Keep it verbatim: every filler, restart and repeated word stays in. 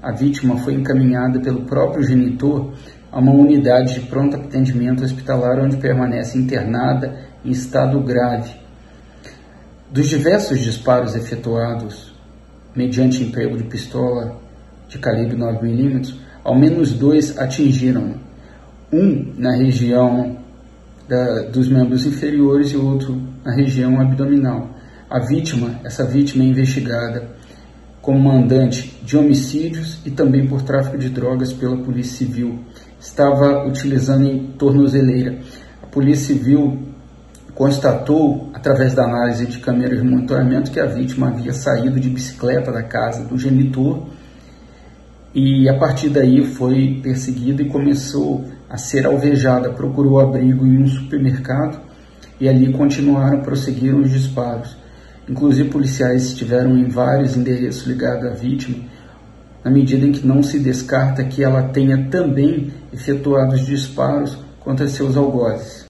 a vítima foi encaminhada pelo próprio genitor a uma unidade de pronto atendimento hospitalar, onde permanece internada em estado grave. Dos diversos disparos efetuados mediante emprego de pistola de calibre nove milímetros, ao menos dois atingiram, um na região da, dos membros inferiores e outro na região abdominal. A vítima, essa vítima é investigada como mandante de homicídios e também por tráfico de drogas pela Polícia Civil. Estava utilizando em tornozeleira. A Polícia Civil constatou, através da análise de câmeras de monitoramento, que a vítima havia saído de bicicleta da casa do genitor e, a partir daí, foi perseguida e começou a ser alvejada. Procurou abrigo em um supermercado e ali continuaram, prosseguiram os disparos. Inclusive, policiais estiveram em vários endereços ligados à vítima, na medida em que não se descarta que ela tenha também efetuado os disparos contra seus algozes.